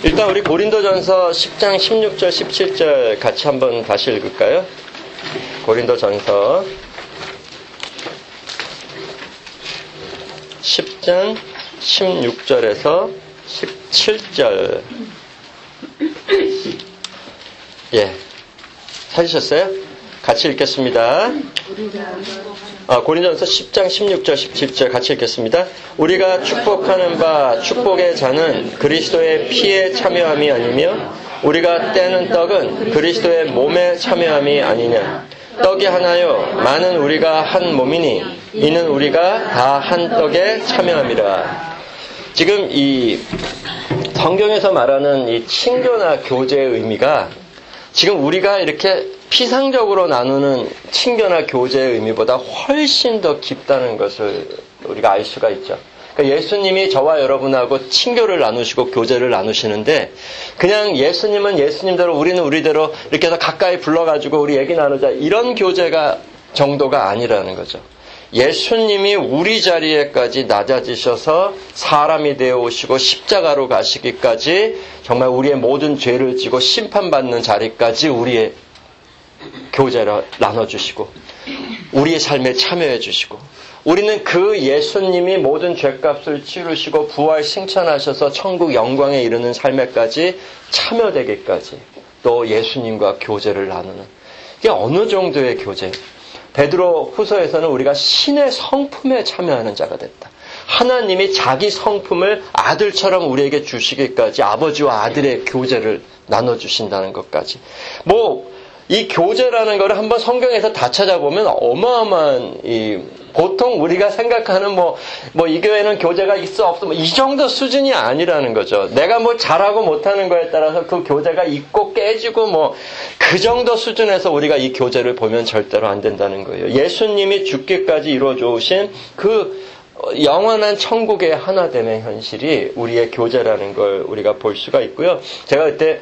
일단 우리 고린도전서 10장 16절 17절 같이 한번 다시 읽을까요? 고린도전서 10장 16절에서 17절. 예, 찾으셨어요? 같이 읽겠습니다. 고린도전서 10장 16절 17절 같이 읽겠습니다. 우리가 축복하는 바 축복의 잔은 그리스도의 피에 참여함이 아니며 우리가 떼는 떡은 그리스도의 몸에 참여함이 아니냐. 떡이 하나요 많은 우리가 한 몸이니 이는 우리가 다 한 떡에 참여함이라. 지금 이 성경에서 말하는 이 친교나 교제의 의미가 지금 우리가 이렇게 피상적으로 나누는 친교나 교제의 의미보다 훨씬 더 깊다는 것을 우리가 알 수가 있죠. 그러니까 예수님이 저와 여러분하고 친교를 나누시고 교제를 나누시는데 그냥 예수님은 예수님대로 우리는 우리대로 이렇게 해서 가까이 불러가지고 우리 얘기 나누자 이런 교제가 정도가 아니라는 거죠. 예수님이 우리 자리에까지 낮아지셔서 사람이 되어 오시고 십자가로 가시기까지 정말 우리의 모든 죄를 지고 심판받는 자리까지 우리의 교제를 나눠주시고 우리의 삶에 참여해 주시고 우리는 그 예수님이 모든 죄값을 치르시고 부활 승천하셔서 천국 영광에 이르는 삶에까지 참여되기까지 또 예수님과 교제를 나누는 이게 어느 정도의 교제? 베드로 후서에서는 우리가 신의 성품에 참여하는 자가 됐다. 하나님이 자기 성품을 아들처럼 우리에게 주시기까지 아버지와 아들의 교제를 나눠주신다는 것까지. 이 교제라는 거를 한번 성경에서 다 찾아보면 어마어마한 보통 우리가 생각하는 이 교회는 교제가 있어 없어 이 정도 수준이 아니라는 거죠. 내가 잘하고 못하는 거에 따라서 그 교제가 있고 깨지고 그 정도 수준에서 우리가 이 교제를 보면 절대로 안 된다는 거예요. 예수님이 죽기까지 이루어져 오신 그 영원한 천국의 하나됨의 현실이 우리의 교제라는 걸 우리가 볼 수가 있고요. 제가 그때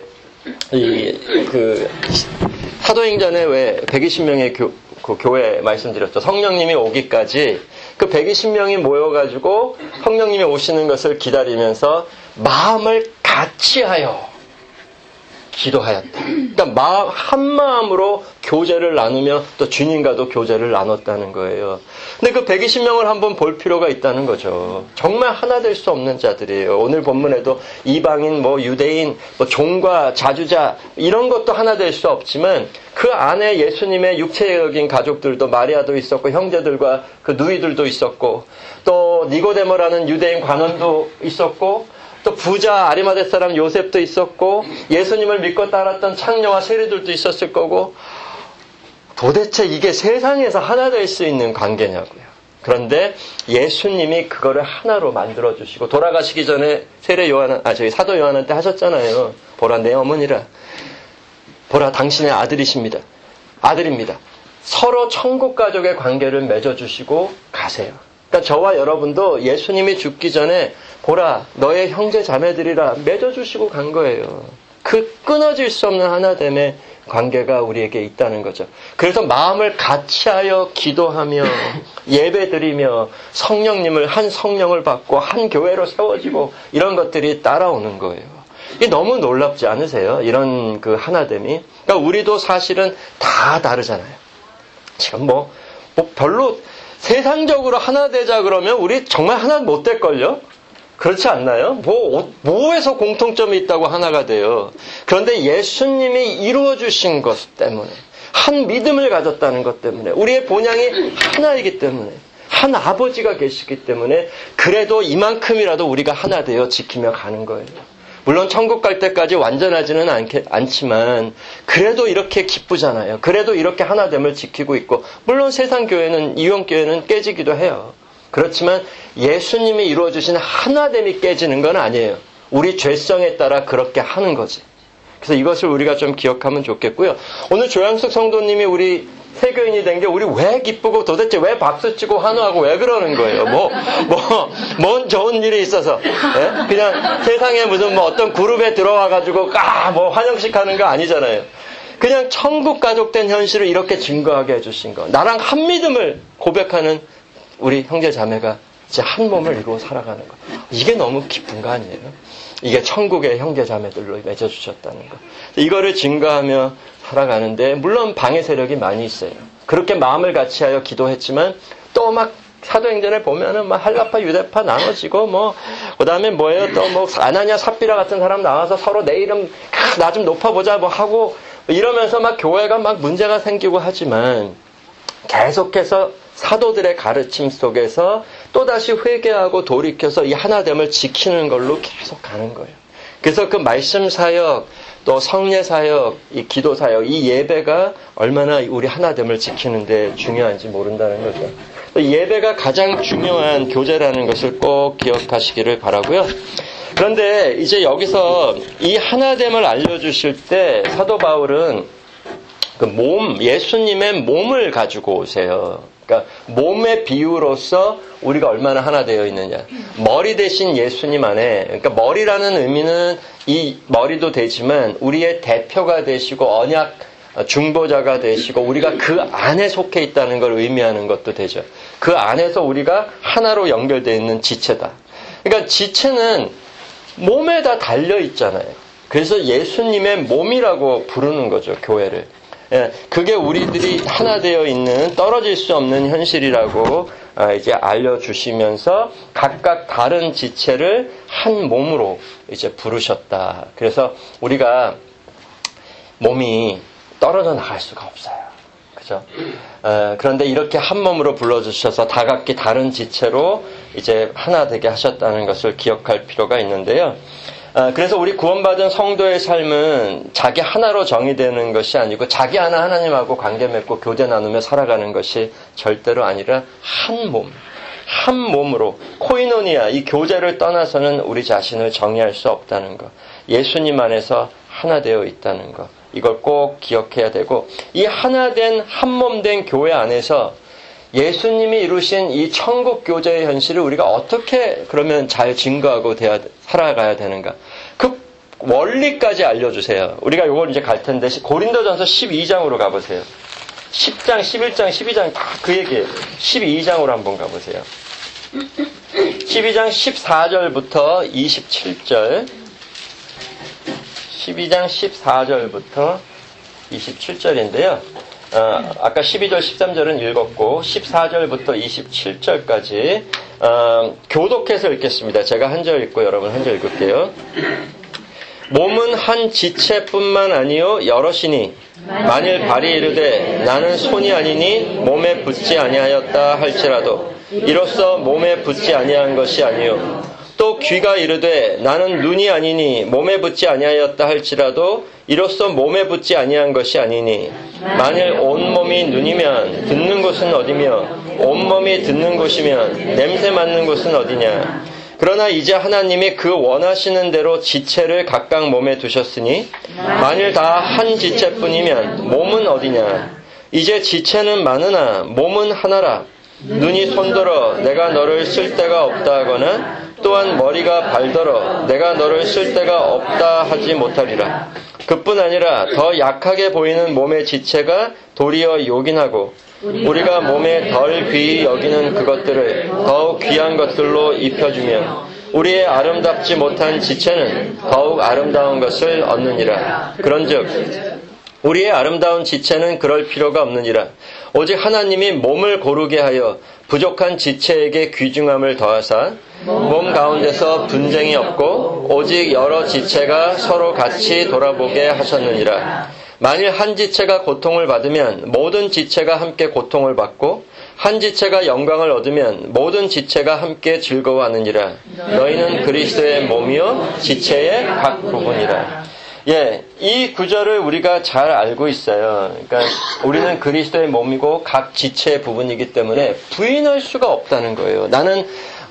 사도행전에 왜 120명의 교회 말씀드렸죠. 성령님이 오기까지 그 120명이 모여가지고 성령님이 오시는 것을 기다리면서 마음을 같이 하여 기도하였다. 그러니까 한 마음으로 교제를 나누며 또 주님과도 교제를 나눴다는 거예요. 근데 그 120명을 한번 볼 필요가 있다는 거죠. 정말 하나 될 수 없는 자들이에요. 오늘 본문에도 이방인, 유대인, 종과 자주자 이런 것도 하나 될 수 없지만 그 안에 예수님의 육체적인 가족들도 마리아도 있었고 형제들과 그 누이들도 있었고 또 니고데모라는 유대인 관원도 있었고 또 부자 아리마대 사람 요셉도 있었고 예수님을 믿고 따랐던 창녀와 세리들도 있었을 거고 도대체 이게 세상에서 하나 될 수 있는 관계냐고요. 그런데 예수님이 그거를 하나로 만들어주시고 돌아가시기 전에 사도 요한한테 하셨잖아요. 보라 내 어머니라. 보라 당신의 아들입니다. 서로 천국 가족의 관계를 맺어주시고 가세요. 그러니까 저와 여러분도 예수님이 죽기 전에 보라 너의 형제 자매들이라 맺어주시고 간 거예요. 그 끊어질 수 없는 하나됨의 관계가 우리에게 있다는 거죠. 그래서 마음을 같이하여 기도하며 예배드리며 한 성령을 받고 한 교회로 세워지고 이런 것들이 따라오는 거예요. 이게 너무 놀랍지 않으세요? 이런 그 하나됨이. 그러니까 우리도 사실은 다 다르잖아요. 지금 별로 세상적으로 하나 되자 그러면 우리 정말 하나 못 될걸요? 그렇지 않나요? 뭐에서 공통점이 있다고 하나가 돼요. 그런데 예수님이 이루어주신 것 때문에, 한 믿음을 가졌다는 것 때문에, 우리의 본향이 하나이기 때문에, 한 아버지가 계시기 때문에, 그래도 이만큼이라도 우리가 하나 되어 지키며 가는 거예요. 물론 천국 갈 때까지 완전하지는 않지만 그래도 이렇게 기쁘잖아요. 그래도 이렇게 하나됨을 지키고 있고 물론 세상 교회는 이원교회는 깨지기도 해요. 그렇지만 예수님이 이루어주신 하나됨이 깨지는 건 아니에요. 우리 죄성에 따라 그렇게 하는 거지. 그래서 이것을 우리가 좀 기억하면 좋겠고요. 오늘 조양숙 성도님이 우리 세교인이 된 게 우리 왜 기쁘고 도대체 왜 박수치고 환호하고 왜 그러는 거예요? 뭔 좋은 일이 있어서 예? 그냥 세상에 무슨 어떤 그룹에 들어와가지고 환영식 하는 거 아니잖아요. 그냥 천국 가족 된 현실을 이렇게 증거하게 해주신 거. 나랑 한 믿음을 고백하는 우리 형제 자매가 이제 한 몸을 이루어 살아가는 거. 이게 너무 기쁜 거 아니에요? 이게 천국의 형제자매들로 맺어주셨다는 거. 이거를 증거하며 살아가는데 물론 방해 세력이 많이 있어요. 그렇게 마음을 같이하여 기도했지만 또 막 사도행전에 보면은 막 할라파 유대파 나눠지고 뭐 그다음에 뭐예요 또 뭐 아나냐 삽비라 같은 사람 나와서 서로 내 이름 나 좀 높아보자 뭐 하고 이러면서 막 교회가 막 문제가 생기고 하지만 계속해서 사도들의 가르침 속에서 또다시 회개하고 돌이켜서 이 하나됨을 지키는 걸로 계속 가는 거예요. 그래서 그 말씀 사역, 또 성례 사역, 이 기도 사역, 이 예배가 얼마나 우리 하나됨을 지키는데 중요한지 모른다는 거죠. 예배가 가장 중요한 교제라는 것을 꼭 기억하시기를 바라고요. 그런데 이제 여기서 이 하나됨을 알려주실 때 사도 바울은 그 예수님의 몸을 가지고 오세요. 그러니까 몸의 비유로서 우리가 얼마나 하나 되어 있느냐. 머리 대신 예수님 안에, 그러니까 머리라는 의미는 이 머리도 되지만 우리의 대표가 되시고 언약 중보자가 되시고 우리가 그 안에 속해 있다는 걸 의미하는 것도 되죠. 그 안에서 우리가 하나로 연결되어 있는 지체다. 그러니까 지체는 몸에 다 달려 있잖아요. 그래서 예수님의 몸이라고 부르는 거죠, 교회를. 그게 우리들이 하나 되어 있는 떨어질 수 없는 현실이라고 이제 알려주시면서 각각 다른 지체를 한 몸으로 이제 부르셨다. 그래서 우리가 몸이 떨어져 나갈 수가 없어요. 그죠? 그런데 이렇게 한 몸으로 불러주셔서 다 각기 다른 지체로 이제 하나 되게 하셨다는 것을 기억할 필요가 있는데요. 그래서 우리 구원받은 성도의 삶은 자기 하나로 정의되는 것이 아니고 자기 하나 하나님하고 관계 맺고 교제 나누며 살아가는 것이 절대로 아니라 한 몸, 한 몸으로 코이노니아, 이 교제를 떠나서는 우리 자신을 정의할 수 없다는 것. 예수님 안에서 하나 되어 있다는 것. 이걸 꼭 기억해야 되고 이 하나된 한 몸 된 교회 안에서 예수님이 이루신 이 천국 교제의 현실을 우리가 어떻게 그러면 잘 증거하고 살아가야 되는가? 그 원리까지 알려주세요. 우리가 이걸 이제 갈 텐데 고린도전서 12장으로 가보세요. 10장, 11장, 12장 다 그 얘기예요. 12장으로 한번 가보세요. 12장 14절부터 27절 12장 14절부터 27절인데요. 아까 12절, 13절은 읽었고 14절부터 27절까지 교독해서 읽겠습니다. 제가 한 절 읽고 여러분 한 절 읽을게요. 몸은 한 지체뿐만 아니요 여럿이니 만일 발이 이르되 나는 손이 아니니 몸에 붙지 아니하였다 할지라도 이로써 몸에 붙지 아니한 것이 아니요 또 귀가 이르되 나는 눈이 아니니 몸에 붙지 아니하였다 할지라도 이로써 몸에 붙지 아니한 것이 아니니 만일 온몸이 눈이면 듣는 곳은 어디며 온몸이 듣는 곳이면 냄새 맡는 곳은 어디냐. 그러나 이제 하나님이 그 원하시는 대로 지체를 각각 몸에 두셨으니 만일 다 한 지체뿐이면 몸은 어디냐. 이제 지체는 많으나 몸은 하나라. 눈이 손들어 내가 너를 쓸 데가 없다 하거나 또한 머리가 발더러 내가 너를 쓸 데가 없다 하지 못하리라. 그뿐 아니라 더 약하게 보이는 몸의 지체가 도리어 요긴하고 우리가 몸에 덜 귀히 여기는 그것들을 더욱 귀한 것들로 입혀주면 우리의 아름답지 못한 지체는 더욱 아름다운 것을 얻느니라. 그런즉 우리의 아름다운 지체는 그럴 필요가 없느니라. 오직 하나님이 몸을 고르게 하여 부족한 지체에게 귀중함을 더하사 몸 가운데서 분쟁이 없고 오직 여러 지체가 서로 같이 돌아보게 하셨느니라. 만일 한 지체가 고통을 받으면 모든 지체가 함께 고통을 받고 한 지체가 영광을 얻으면 모든 지체가 함께 즐거워하느니라. 너희는 그리스도의 몸이요 지체의 각 부분이라. 이 구절을 우리가 잘 알고 있어요. 그러니까 우리는 그리스도의 몸이고 각 지체의 부분이기 때문에 부인할 수가 없다는 거예요. 나는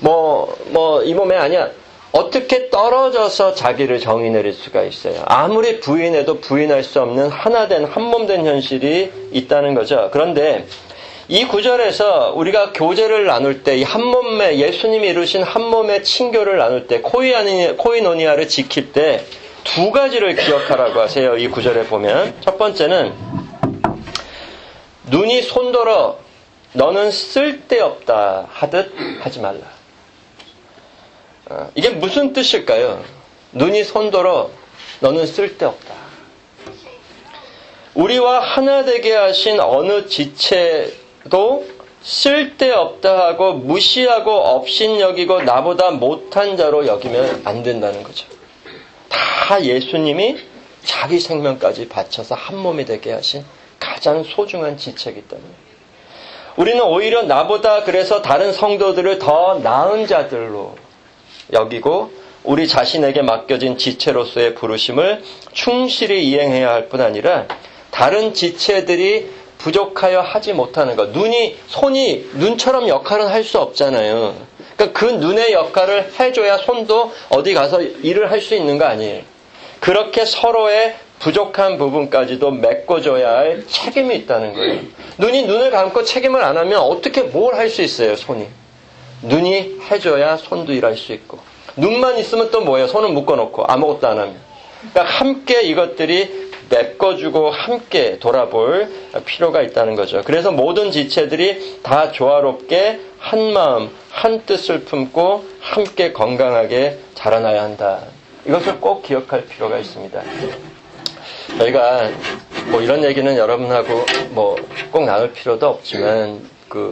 이 몸에 아니야. 어떻게 떨어져서 자기를 정의 내릴 수가 있어요. 아무리 부인해도 부인할 수 없는 하나된 한몸된 현실이 있다는 거죠. 그런데 이 구절에서 우리가 교제를 나눌 때 이 한몸에 예수님이 이루신 한몸의 친교를 나눌 때 코이노니아를 지킬 때 두 가지를 기억하라고 하세요. 이 구절에 보면 첫 번째는 눈이 손들어 너는 쓸데없다 하듯 하지 말라. 이게 무슨 뜻일까요? 눈이 손더러 너는 쓸데없다. 우리와 하나 되게 하신 어느 지체도 쓸데없다 하고 무시하고 업신여기고 나보다 못한 자로 여기면 안 된다는 거죠. 다 예수님이 자기 생명까지 바쳐서 한 몸이 되게 하신 가장 소중한 지체이기 때문에 우리는 오히려 나보다 그래서 다른 성도들을 더 나은 자들로 여기고 우리 자신에게 맡겨진 지체로서의 부르심을 충실히 이행해야 할 뿐 아니라 다른 지체들이 부족하여 하지 못하는 것. 손이 눈처럼 역할은 할 수 없잖아요. 그러니까 그 눈의 역할을 해줘야 손도 어디 가서 일을 할 수 있는 거 아니에요. 그렇게 서로의 부족한 부분까지도 메꿔줘야 할 책임이 있다는 거예요. 눈을 감고 책임을 안 하면 어떻게 뭘 할 수 있어요, 손이. 눈이 해줘야 손도 일할 수 있고. 눈만 있으면 또 뭐예요? 손은 묶어놓고 아무것도 안 하면. 그러니까 함께 이것들이 메꿔주고 함께 돌아볼 필요가 있다는 거죠. 그래서 모든 지체들이 다 조화롭게 한 마음, 한 뜻을 품고 함께 건강하게 자라나야 한다. 이것을 꼭 기억할 필요가 있습니다. 저희가 뭐 이런 얘기는 여러분하고 뭐 꼭 나눌 필요도 없지만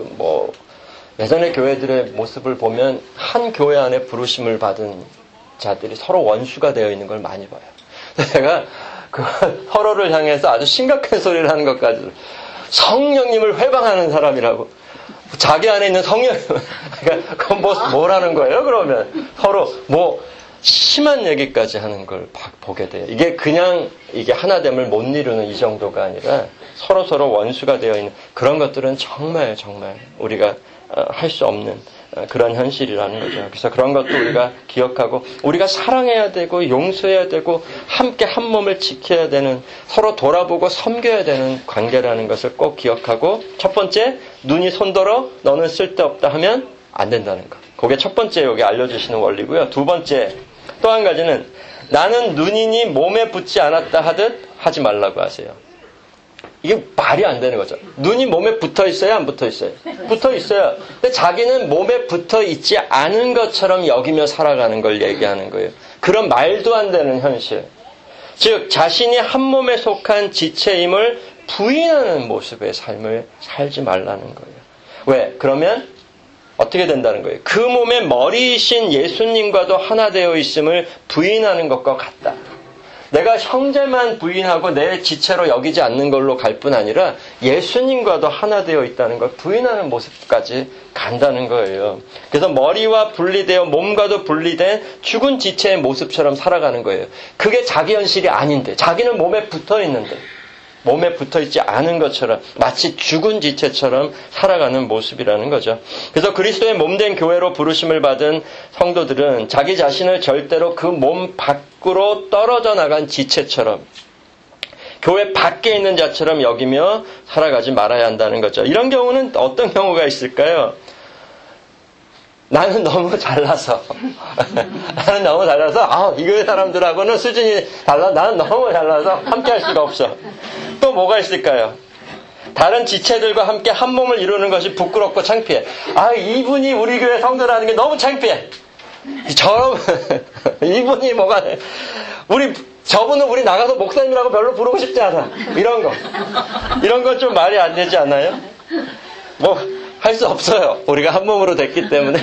예전의 교회들의 모습을 보면 한 교회 안에 부르심을 받은 자들이 서로 원수가 되어 있는 걸 많이 봐요. 제가 서로를 향해서 아주 심각한 소리를 하는 것까지 성령님을 회방하는 사람이라고 자기 안에 있는 성령 그러니까 그건 뭐라는 거예요? 그러면 서로 심한 얘기까지 하는 걸 보게 돼요. 이게 하나됨을 못 이루는 이 정도가 아니라 서로 원수가 되어 있는 그런 것들은 정말 우리가 할 수 없는 그런 현실이라는 거죠. 그래서 그런 것도 우리가 기억하고 우리가 사랑해야 되고 용서해야 되고 함께 한 몸을 지켜야 되는 서로 돌아보고 섬겨야 되는 관계라는 것을 꼭 기억하고 첫 번째, 눈이 손더러 너는 쓸데없다 하면 안 된다는 것. 그게 첫 번째 여기 알려주시는 원리고요. 두 번째, 또 한 가지는 나는 눈이니 몸에 붙지 않았다 하듯 하지 말라고 하세요. 이게 말이 안 되는 거죠. 눈이 몸에 붙어 있어요? 안 붙어 있어요? 붙어 있어요. 근데 자기는 몸에 붙어 있지 않은 것처럼 여기며 살아가는 걸 얘기하는 거예요. 그런 말도 안 되는 현실. 즉 자신이 한 몸에 속한 지체임을 부인하는 모습의 삶을 살지 말라는 거예요. 왜? 그러면 어떻게 된다는 거예요? 그 몸의 머리이신 예수님과도 하나 되어 있음을 부인하는 것과 같다. 내가 형제만 부인하고 내 지체로 여기지 않는 걸로 갈 뿐 아니라 예수님과도 하나 되어 있다는 걸 부인하는 모습까지 간다는 거예요. 그래서 머리와 분리되어 몸과도 분리된 죽은 지체의 모습처럼 살아가는 거예요. 그게 자기 현실이 아닌데 자기는 몸에 붙어 있는데 몸에 붙어있지 않은 것처럼 마치 죽은 지체처럼 살아가는 모습이라는 거죠. 그래서 그리스도의 몸된 교회로 부르심을 받은 성도들은 자기 자신을 절대로 그 몸 밖으로 떨어져 나간 지체처럼 교회 밖에 있는 자처럼 여기며 살아가지 말아야 한다는 거죠. 이런 경우는 어떤 경우가 있을까요? 나는 너무 잘나서 이 교회 사람들하고는 수준이 달라. 나는 너무 잘나서 함께 할 수가 없어. 또 뭐가 있을까요? 다른 지체들과 함께 한 몸을 이루는 것이 부끄럽고 창피해. 이분이 우리 교회 성도라는 게 너무 창피해. 이분이 저분은 우리 나가서 목사님이라고 별로 부르고 싶지 않아. 이런 건 좀 말이 안 되지 않아요? 할 수 없어요. 우리가 한 몸으로 됐기 때문에.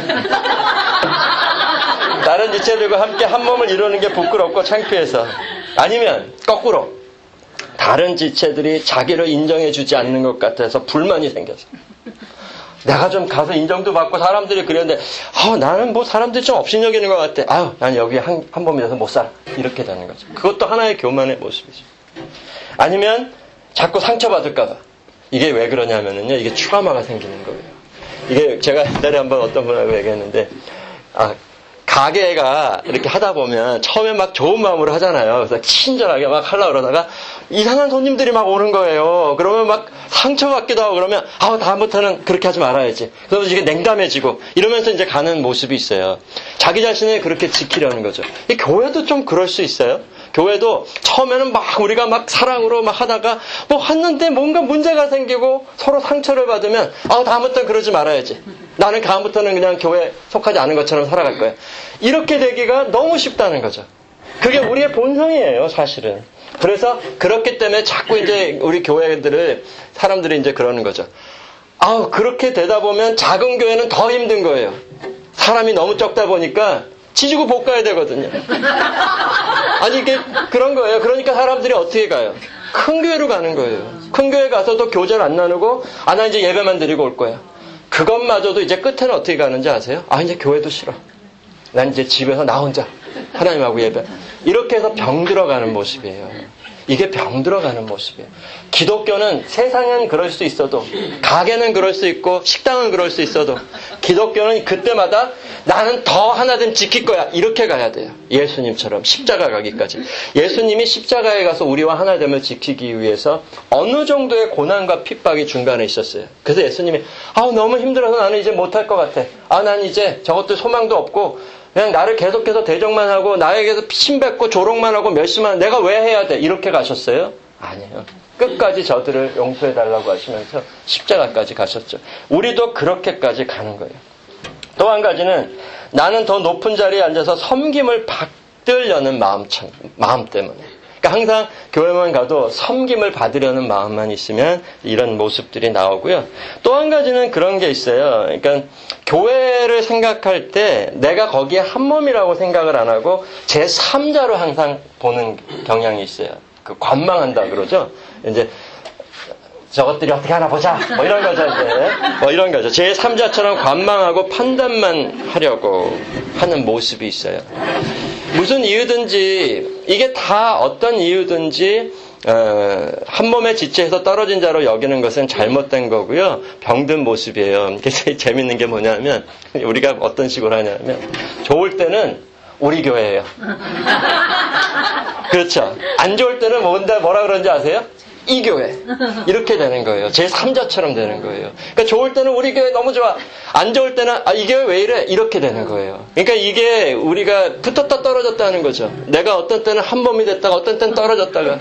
다른 지체들과 함께 한 몸을 이루는 게 부끄럽고 창피해서. 아니면 거꾸로 다른 지체들이 자기를 인정해주지 않는 것 같아서 불만이 생겨서 내가 좀 가서 인정도 받고 사람들이 그랬는데 나는 사람들이 좀 업신여기는 것 같아. 난 여기 한 몸이라서 못 살아. 이렇게 되는 거죠. 그것도 하나의 교만의 모습이죠. 아니면 자꾸 상처받을까 봐. 이게 왜 그러냐면요. 이게 트라우마가 생기는 거예요. 이게 제가 옛날에 한번 어떤 분하고 얘기했는데 가게가 이렇게 하다 보면 처음에 막 좋은 마음으로 하잖아요. 그래서 친절하게 막 하려고 그러다가 이상한 손님들이 막 오는 거예요. 그러면 막 상처받기도 하고 그러면 다음부터는 그렇게 하지 말아야지. 그러면서 이게 냉담해지고 이러면서 이제 가는 모습이 있어요. 자기 자신을 그렇게 지키려는 거죠. 이 교회도 좀 그럴 수 있어요. 교회도 처음에는 우리가 사랑으로 하다가 했는데 뭔가 문제가 생기고 서로 상처를 받으면 다음부터는 그러지 말아야지. 나는 다음부터는 그냥 교회에 속하지 않은 것처럼 살아갈 거야. 이렇게 되기가 너무 쉽다는 거죠. 그게 우리의 본성이에요, 사실은. 그래서 그렇기 때문에 자꾸 이제 우리 교회들을 사람들이 이제 그러는 거죠. 그렇게 되다 보면 작은 교회는 더 힘든 거예요. 사람이 너무 적다 보니까 지지고 볶아야 되거든요. 아니, 이게 그런 거예요. 그러니까 사람들이 어떻게 가요? 큰 교회로 가는 거예요. 큰 교회 가서도 교제를 안 나누고, 나 이제 예배만 드리고 올 거야. 그것마저도 이제 끝에는 어떻게 가는지 아세요? 이제 교회도 싫어. 난 이제 집에서 나 혼자 하나님하고 예배. 이렇게 해서 병들어가는 모습이에요. 이게 병들어가는 모습이에요. 기독교는 세상은 그럴 수 있어도, 가게는 그럴 수 있고, 식당은 그럴 수 있어도, 기독교는 그때마다 나는 더 하나됨 지킬 거야. 이렇게 가야 돼요. 예수님처럼 십자가 가기까지. 예수님이 십자가에 가서 우리와 하나됨을 지키기 위해서 어느 정도의 고난과 핍박이 중간에 있었어요. 그래서 예수님이 너무 힘들어서 나는 이제 못할 것 같아. 난 이제 저것도 소망도 없고 그냥 나를 계속해서 대적만 하고 나에게서 침뱉고 조롱만 하고 멸시만 내가 왜 해야 돼? 이렇게 가셨어요? 아니에요. 끝까지 저들을 용서해달라고 하시면서 십자가까지 가셨죠. 우리도 그렇게까지 가는 거예요. 또 한 가지는 나는 더 높은 자리에 앉아서 섬김을 받으려는 마음 때문에. 그러니까 항상 교회만 가도 섬김을 받으려는 마음만 있으면 이런 모습들이 나오고요. 또 한 가지는 그런 게 있어요. 그러니까 교회를 생각할 때 내가 거기에 한 몸이라고 생각을 안 하고 제3자로 항상 보는 경향이 있어요. 관망한다 그러죠. 이제 저것들이 어떻게 하나 보자. 이런 거죠, 이제. 이런 거죠. 제3자처럼 관망하고 판단만 하려고 하는 모습이 있어요. 무슨 이유든지, 이게 다 어떤 이유든지, 한 몸에 지체해서 떨어진 자로 여기는 것은 잘못된 거고요. 병든 모습이에요. 이게 제일 재밌는 게 뭐냐면, 우리가 어떤 식으로 하냐면, 좋을 때는 우리 교회예요. 그렇죠. 안 좋을 때는 뭐라 그런지 아세요? 이 교회. 이렇게 되는 거예요. 제3자처럼 되는 거예요. 그러니까 좋을 때는 우리 교회 너무 좋아. 안 좋을 때는 이 교회 왜 이래? 이렇게 되는 거예요. 그러니까 이게 우리가 붙었다 떨어졌다는 거죠. 내가 어떤 때는 한 몸이 됐다가 어떤 때는 떨어졌다가.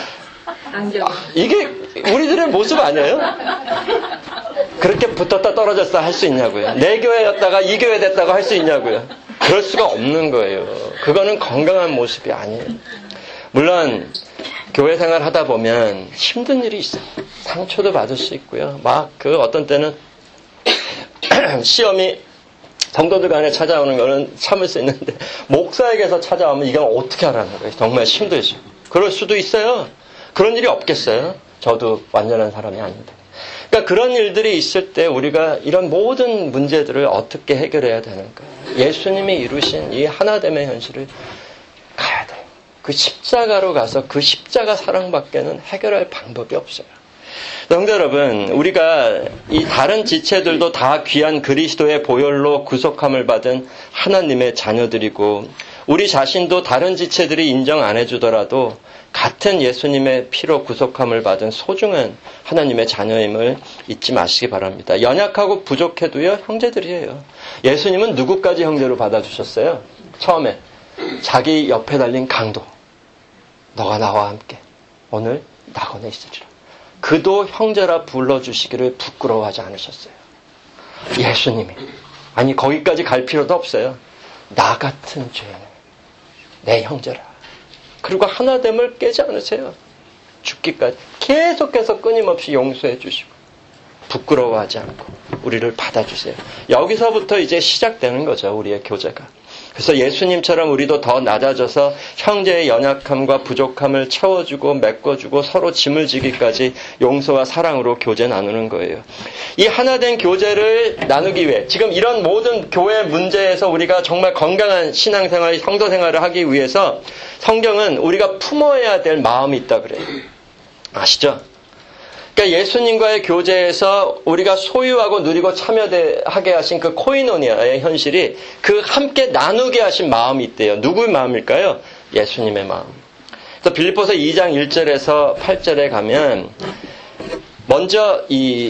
이게 우리들의 모습 아니에요? 그렇게 붙었다 떨어졌다 할 수 있냐고요. 내 교회였다가 이 교회 됐다가 할 수 있냐고요. 그럴 수가 없는 거예요. 그거는 건강한 모습이 아니에요. 물론 교회 생활 하다 보면 힘든 일이 있어요. 상처도 받을 수 있고요. 어떤 때는 시험이 성도들 간에 찾아오는 거는 참을 수 있는데 목사에게서 찾아오면 이건 어떻게 하라는 거예요. 정말 힘들죠. 그럴 수도 있어요. 그런 일이 없겠어요. 저도 완전한 사람이 아닌데. 그러니까 그런 일들이 있을 때 우리가 이런 모든 문제들을 어떻게 해결해야 되는가. 예수님이 이루신 이 하나됨의 현실을 가야 돼요. 그 십자가로 가서 그 십자가 사랑밖에는 해결할 방법이 없어요. 성도 여러분, 우리가 이 다른 지체들도 다 귀한 그리스도의 보혈로 구속함을 받은 하나님의 자녀들이고 우리 자신도 다른 지체들이 인정 안 해주더라도 같은 예수님의 피로 구속함을 받은 소중한 하나님의 자녀임을 잊지 마시기 바랍니다. 연약하고 부족해도요, 형제들이에요. 예수님은 누구까지 형제로 받아주셨어요? 처음에 자기 옆에 달린 강도. 너가 나와 함께 오늘 낙원에 있으리라. 그도 형제라 불러주시기를 부끄러워하지 않으셨어요. 예수님이. 아니 거기까지 갈 필요도 없어요. 나 같은 죄는 내 형제라. 그리고 하나됨을 깨지 않으세요. 죽기까지 계속해서 끊임없이 용서해 주시고 부끄러워하지 않고 우리를 받아주세요. 여기서부터 이제 시작되는 거죠. 우리의 교제가. 그래서 예수님처럼 우리도 더 낮아져서 형제의 연약함과 부족함을 채워주고 메꿔주고 서로 짐을 지기까지 용서와 사랑으로 교제 나누는 거예요. 이 하나된 교제를 나누기 위해 지금 이런 모든 교회 문제에서 우리가 정말 건강한 신앙생활, 성도생활을 하기 위해서 성경은 우리가 품어야 될 마음이 있다 그래요. 아시죠? 그러니까 예수님과의 교제에서 우리가 소유하고 누리고 참여하게 하신 그 코이노니아의 현실이 그 함께 나누게 하신 마음이 있대요. 누구의 마음일까요? 예수님의 마음. 그래서 빌립보서 2장 1절에서 8절에 가면 먼저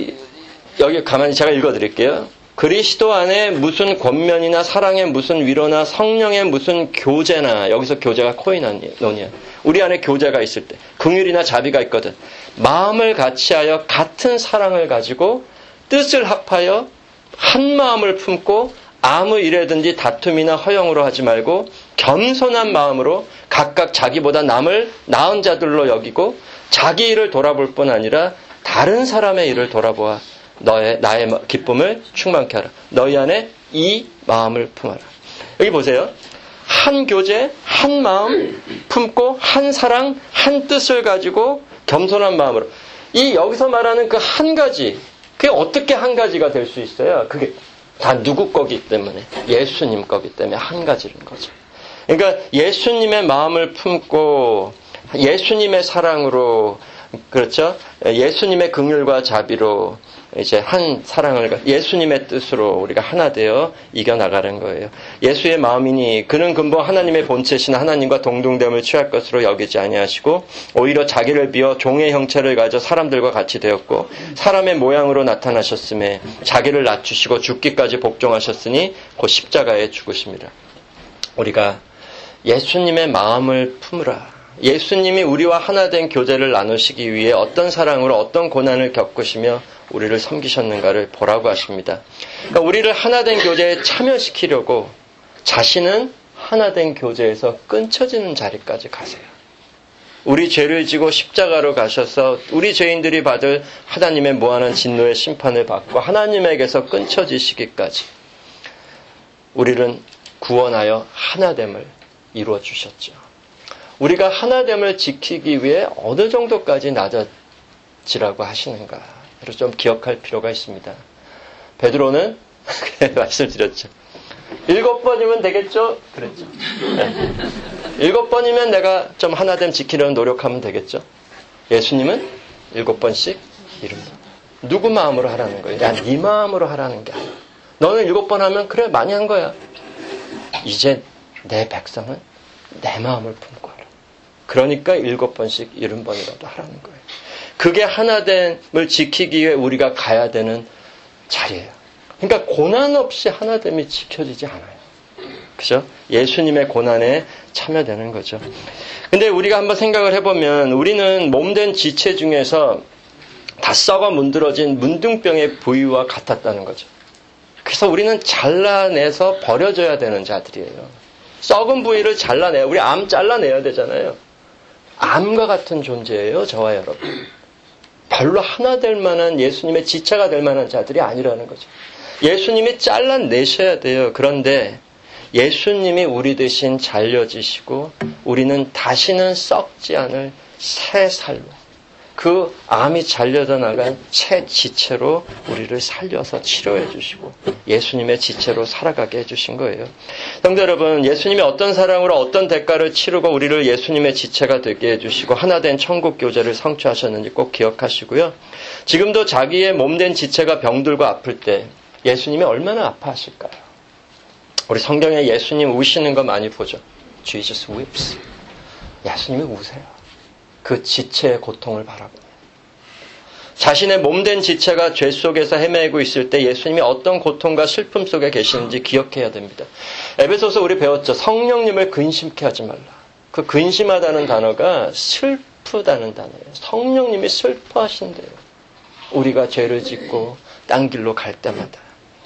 여기 가만히 제가 읽어드릴게요. 그리스도 안에 무슨 권면이나 사랑의 무슨 위로나 성령의 무슨 교제나 여기서 교제가 코이노니아. 우리 안에 교제가 있을 때 긍휼이나 자비가 있거든. 마음을 같이하여 같은 사랑을 가지고 뜻을 합하여 한 마음을 품고 아무 일에든지 다툼이나 허영으로 하지 말고 겸손한 마음으로 각각 자기보다 남을 나은 자들로 여기고 자기 일을 돌아볼 뿐 아니라 다른 사람의 일을 돌아보아 나의 기쁨을 충만케 하라. 너희 안에 이 마음을 품어라. 여기 보세요. 한 교제, 한 마음 품고 한 사랑, 한 뜻을 가지고 겸손한 마음으로. 이 여기서 말하는 그 한 가지, 그게 어떻게 한 가지가 될 수 있어요? 그게 다 누구 거기 때문에, 예수님 거기 때문에 한 가지인 거죠. 그러니까 예수님의 마음을 품고 예수님의 사랑으로, 그렇죠? 예수님의 긍휼과 자비로 이제 한 사랑을, 예수님의 뜻으로 우리가 하나 되어 이겨나가는 거예요. 예수의 마음이니 그는 근본 하나님의 본체신 하나님과 동등됨을 취할 것으로 여기지 아니하시고 오히려 자기를 비워 종의 형체를 가져 사람들과 같이 되었고 사람의 모양으로 나타나셨음에 자기를 낮추시고 죽기까지 복종하셨으니 곧 십자가에 죽으십니다. 우리가 예수님의 마음을 품으라. 예수님이 우리와 하나 된 교제를 나누시기 위해 어떤 사랑으로 어떤 고난을 겪으시며 우리를 섬기셨는가를 보라고 하십니다. 그러니까 우리를 하나 된 교제에 참여시키려고 자신은 하나 된 교제에서 끊쳐지는 자리까지 가세요. 우리 죄를 지고 십자가로 가셔서 우리 죄인들이 받을 하나님의 무한한 진노의 심판을 받고 하나님에게서 끊쳐지시기까지 우리를 구원하여 하나됨을 이루어 주셨죠. 우리가 하나됨을 지키기 위해 어느 정도까지 낮아지라고 하시는가를 좀 기억할 필요가 있습니다. 베드로는 말씀드렸죠. 7번이면 되겠죠? 그랬죠. 네. 7번이면 내가 좀 하나됨 지키려는 노력하면 되겠죠? 예수님은 7번씩 이룬다. 누구 마음으로 하라는 거예요? 야, 네 마음으로 하라는 게 아니야. 너는 7번 하면 그래 많이 한 거야. 이제 내 백성은 내 마음을 품고 하라. 그러니까 7번씩 70번이라도 하라는 거예요. 그게 하나됨을 지키기 위해 우리가 가야 되는 자리예요. 그러니까 고난 없이 하나됨이 지켜지지 않아요. 그죠? 예수님의 고난에 참여되는 거죠. 근데 우리가 한번 생각을 해보면 우리는 몸된 지체 중에서 다 썩어 문드러진 문둥병의 부위와 같았다는 거죠. 그래서 우리는 잘라내서 버려져야 되는 자들이에요. 썩은 부위를 잘라내야, 우리 암 잘라내야 되잖아요. 암과 같은 존재예요, 저와 여러분. 별로 하나 될 만한 예수님의 지체가 될 만한 자들이 아니라는 거죠. 예수님이 잘라내셔야 돼요. 그런데 예수님이 우리 대신 잘려지시고 우리는 다시는 썩지 않을 새 살로, 그 암이 잘려져 나간 새 지체로 우리를 살려서 치료해 주시고 예수님의 지체로 살아가게 해주신 거예요. 성도 여러분, 예수님이 어떤 사랑으로 어떤 대가를 치르고 우리를 예수님의 지체가 되게 해주시고 하나된 천국 교제를 성취하셨는지 꼭 기억하시고요. 지금도 자기의 몸된 지체가 병들고 아플 때 예수님이 얼마나 아파하실까요? 우리 성경에 예수님 우시는 거 많이 보죠. Jesus weeps. 예수님이 우세요. 그 지체의 고통을 바라보며. 자신의 몸된 지체가 죄 속에서 헤매고 있을 때 예수님이 어떤 고통과 슬픔 속에 계시는지 기억해야 됩니다. 에베소서 우리 배웠죠. 성령님을 근심케 하지 말라. 그 근심하다는 단어가 슬프다는 단어예요. 성령님이 슬퍼하신대요. 우리가 죄를 짓고 딴 길로 갈 때마다.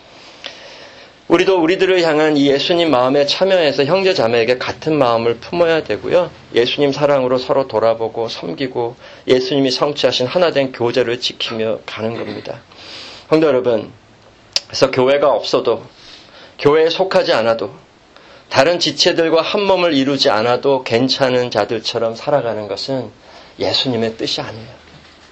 우리도 우리들을 향한 이 예수님 마음에 참여해서 형제 자매에게 같은 마음을 품어야 되고요. 예수님 사랑으로 서로 돌아보고 섬기고 예수님이 성취하신 하나된 교제를 지키며 가는 겁니다. 성도 여러분, 그래서 교회가 없어도, 교회에 속하지 않아도, 다른 지체들과 한 몸을 이루지 않아도 괜찮은 자들처럼 살아가는 것은 예수님의 뜻이 아니에요.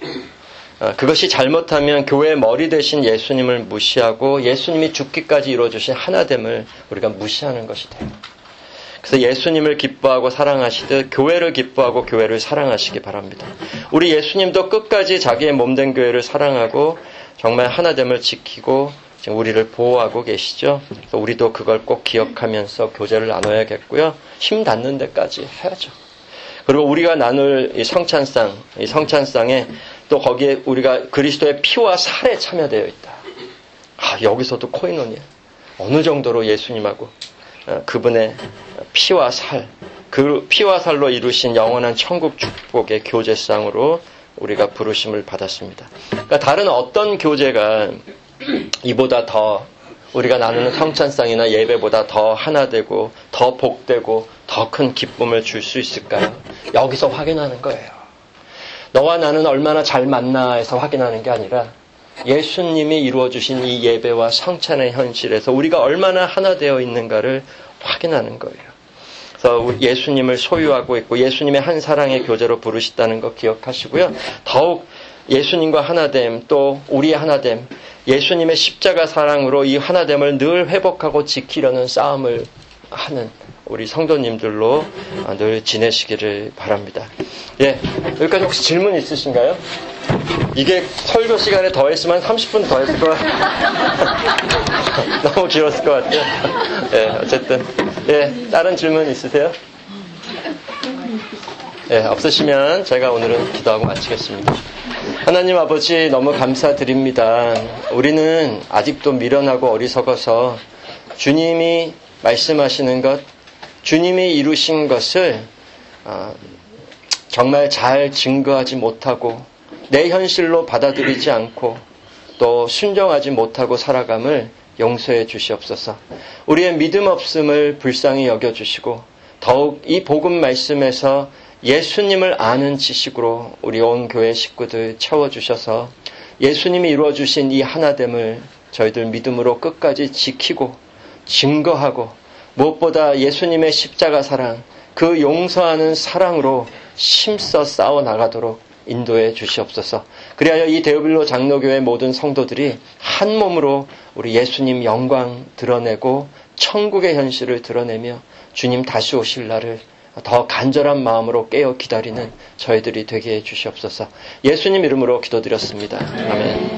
그것이 잘못하면 교회의 머리 대신 예수님을 무시하고 예수님이 죽기까지 이루어주신 하나됨을 우리가 무시하는 것이 돼요. 그래서 예수님을 기뻐하고 사랑하시듯 교회를 기뻐하고 교회를 사랑하시기 바랍니다. 우리 예수님도 끝까지 자기의 몸된 교회를 사랑하고 정말 하나됨을 지키고 지금 우리를 보호하고 계시죠. 그래서 우리도 그걸 꼭 기억하면서 교제를 나눠야겠고요. 힘 닿는 데까지 해야죠. 그리고 우리가 나눌 이 성찬상에 또 거기에 우리가 그리스도의 피와 살에 참여되어 있다. 여기서도 코이노니아. 어느 정도로 예수님하고 그분의 피와 살, 그 피와 살로 이루신 영원한 천국 축복의 교제상으로 우리가 부르심을 받았습니다. 그러니까 다른 어떤 교제가 이보다 더 우리가 나누는 성찬상이나 예배보다 더 하나 되고 더 복되고 더 큰 기쁨을 줄 수 있을까요? 여기서 확인하는 거예요. 너와 나는 얼마나 잘 만나 해서 확인하는 게 아니라 예수님이 이루어주신 이 예배와 성찬의 현실에서 우리가 얼마나 하나 되어 있는가를 확인하는 거예요. 그래서 예수님을 소유하고 있고 예수님의 한 사랑의 교제로 부르셨다는 거 기억하시고요. 더욱 예수님과 하나됨, 또 우리의 하나됨, 예수님의 십자가 사랑으로 이 하나됨을 늘 회복하고 지키려는 싸움을 하는 우리 성도님들로 늘 지내시기를 바랍니다. 예, 여기까지 혹시 질문 있으신가요? 이게 설교 시간에 더 했으면 30분 더 했을 것 같아요. 너무 길었을 것 같아요. 예, 어쨌든. 예, 다른 질문 있으세요? 예, 없으시면 제가 오늘은 기도하고 마치겠습니다. 하나님 아버지 너무 감사드립니다. 우리는 아직도 미련하고 어리석어서 주님이 말씀하시는 것, 주님이 이루신 것을 정말 잘 증거하지 못하고 내 현실로 받아들이지 않고 또 순종하지 못하고 살아감을 용서해 주시옵소서. 우리의 믿음 없음을 불쌍히 여겨주시고 더욱 이 복음 말씀에서 예수님을 아는 지식으로 우리 온 교회 식구들 채워주셔서 예수님이 이루어주신 이 하나됨을 저희들 믿음으로 끝까지 지키고 증거하고 무엇보다 예수님의 십자가 사랑, 그 용서하는 사랑으로 힘써 싸워 나가도록 인도해 주시옵소서. 그리하여 이 데오빌로 장로교회 모든 성도들이 한 몸으로 우리 예수님 영광 드러내고 천국의 현실을 드러내며 주님 다시 오실 날을 더 간절한 마음으로 깨어 기다리는 저희들이 되게 해 주시옵소서. 예수님 이름으로 기도드렸습니다. 아멘.